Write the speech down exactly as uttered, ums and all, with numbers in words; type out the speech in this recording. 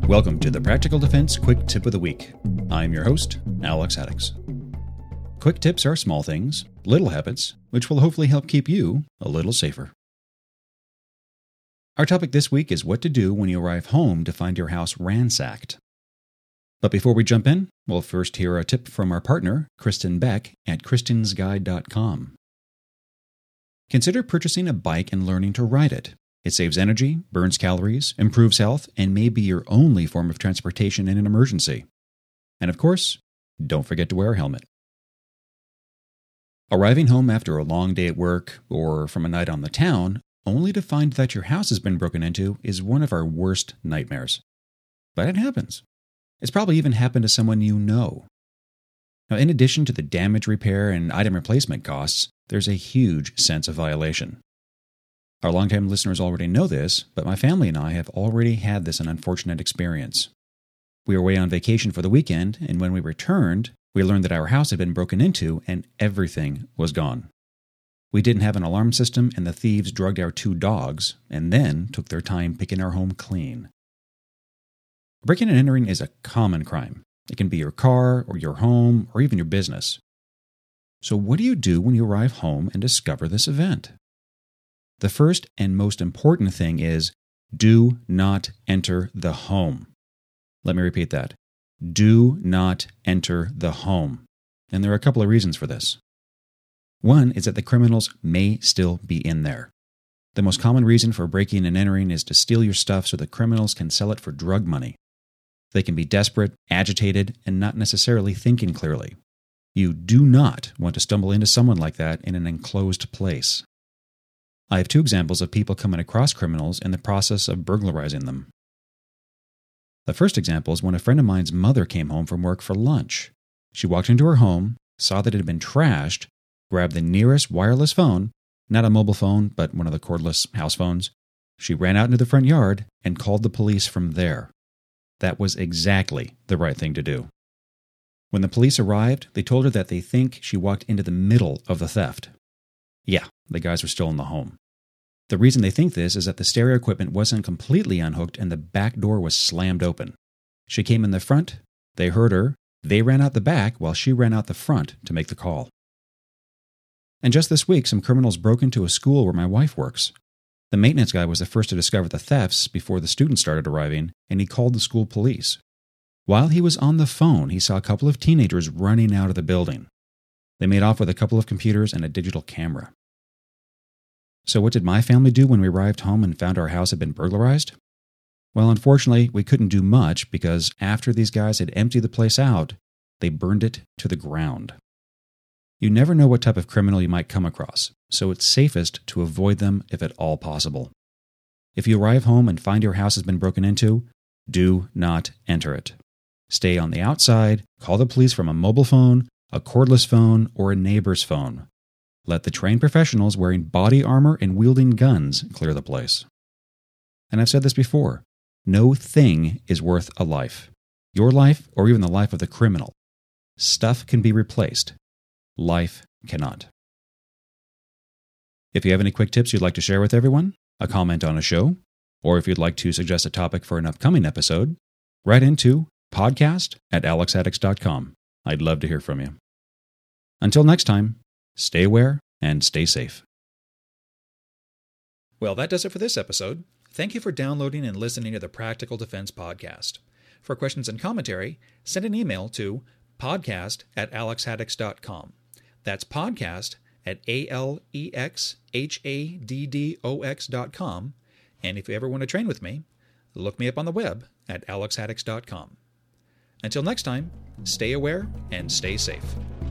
Welcome to the Practical Defense Quick Tip of the Week. I'm your host, Alex Haddix. Quick tips are small things, little habits, which will hopefully help keep you a little safer. Our topic this week is what to do when you arrive home to find your house ransacked. But before we jump in, we'll first hear a tip from our partner, Kristen Beck at kristens guide dot com. Consider purchasing a bike and learning to ride it. It saves energy, burns calories, improves health, and may be your only form of transportation in an emergency. And of course, don't forget to wear a helmet. Arriving home after a long day at work or from a night on the town, only to find that your house has been broken into, is one of our worst nightmares. But it happens. It's probably even happened to someone you know. Now, in addition to the damage repair and item replacement costs, there's a huge sense of violation. Our longtime listeners already know this, but my family and I have already had this an unfortunate experience. We were away on vacation for the weekend, and when we returned, we learned that our house had been broken into and everything was gone. We didn't have an alarm system, and the thieves drugged our two dogs, and then took their time picking our home clean. Breaking and entering is a common crime. It can be your car, or your home, or even your business. So what do you do when you arrive home and discover this event? The first and most important thing is, do not enter the home. Let me repeat that. Do not enter the home. And there are a couple of reasons for this. One is that the criminals may still be in there. The most common reason for breaking and entering is to steal your stuff so the criminals can sell it for drug money. They can be desperate, agitated, and not necessarily thinking clearly. You do not want to stumble into someone like that in an enclosed place. I have two examples of people coming across criminals in the process of burglarizing them. The first example is when a friend of mine's mother came home from work for lunch. She walked into her home, saw that it had been trashed, grabbed the nearest wireless phone, not a mobile phone, but one of the cordless house phones. She ran out into the front yard and called the police from there. That was exactly the right thing to do. When the police arrived, they told her that they think she walked into the middle of the theft. Yeah, the guys were still in the home. The reason they think this is that the stereo equipment wasn't completely unhooked and the back door was slammed open. She came in the front, they heard her, they ran out the back while she ran out the front to make the call. And just this week, some criminals broke into a school where my wife works. The maintenance guy was the first to discover the thefts before the students started arriving, and he called the school police. While he was on the phone, he saw a couple of teenagers running out of the building. They made off with a couple of computers and a digital camera. So what did my family do when we arrived home and found our house had been burglarized? Well, unfortunately, we couldn't do much because after these guys had emptied the place out, they burned it to the ground. You never know what type of criminal you might come across, so it's safest to avoid them if at all possible. If you arrive home and find your house has been broken into, do not enter it. Stay on the outside, call the police from a mobile phone, a cordless phone, or a neighbor's phone. Let the trained professionals wearing body armor and wielding guns clear the place. And I've said this before, no thing is worth a life. Your life, or even the life of the criminal. Stuff can be replaced. Life cannot. If you have any quick tips you'd like to share with everyone, a comment on a show, or if you'd like to suggest a topic for an upcoming episode, write into podcast at alex haddix dot com. I'd love to hear from you. Until next time, stay aware and stay safe. Well, that does it for this episode. Thank you for downloading and listening to the Practical Defense Podcast. For questions and commentary, send an email to podcast at alex haddix dot com. That's podcast at A L E X H A D D O X dot com. And if you ever want to train with me, look me up on the web at alex haddix dot com. Until next time, stay aware and stay safe.